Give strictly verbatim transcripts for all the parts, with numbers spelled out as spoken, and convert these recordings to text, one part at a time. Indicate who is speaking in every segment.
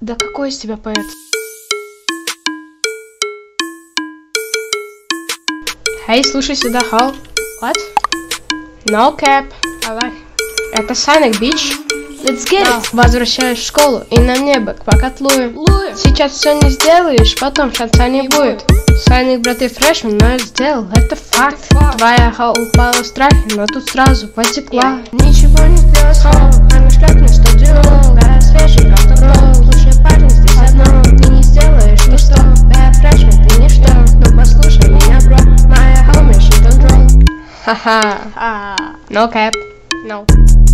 Speaker 1: Да какой из тебя поэт? Эй, слушай сюда, Хал. What? No cap. I like. Это Sonic Beach. Let's get it. Возвращаюсь в школу и на небо к покатлую. Сейчас все не сделаешь, потом шанса не будет. Сайник, брат, и фрешмен, но я сделал, это факт. Твоя Хал упала в страхе, но тут сразу потекла. Ничего не сделать, Хал, а наш как на стадион. Да, свежий, как ролл. Лучший парень здесь одно. Ты не сделаешь ни что. Да, фрешмен, ты ничто. Ну послушай меня, бро. Моя homie, she don't roll. Ха-ха. No cap. No.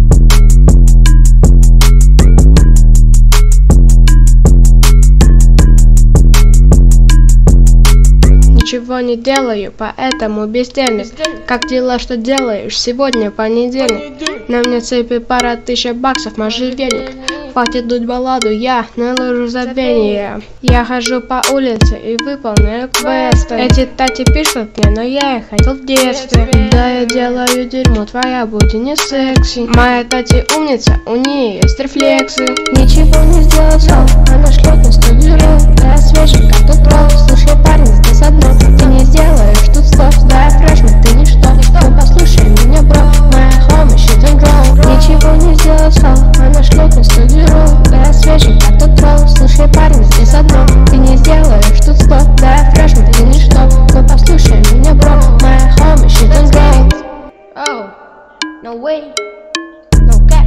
Speaker 1: Ничего не делаю, поэтому бездельник. Как дела, что делаешь? Сегодня понедельник. На мне цепи пара тысяч баксов, можжевельник. Хватит дуть балладу, я наложу забвение. Я хожу по улице и выполняю квесты. Эти тати пишут мне, но я их хотел в детстве. Да, я делаю дерьмо, твоя будет не секси. Моя тати умница, у нее есть рефлексы. Ничего не сделать, она шлет на студию. Да, свежий, как тут ролл. Слушай, парень, здесь одно. Ты не сделаешь тут слов, да, фрешмен, ты ничто. Ну послушай меня, бро, моя homie, she don't roll. Ничего не сделать, она шлет на студию. Да, свежий, как тут ролл. Слушай, парень, здесь одно. Ты не сделаешь тут слов, да, фрешмен, ты ничто. Ну послушай меня, бро, моя homie, she don't roll. Oh, no way, no cap.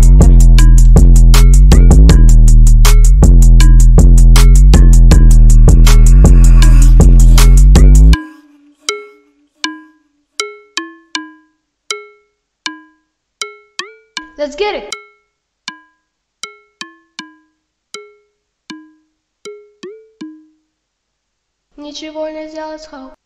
Speaker 1: Let's get it. Ничего не сделать, Хау.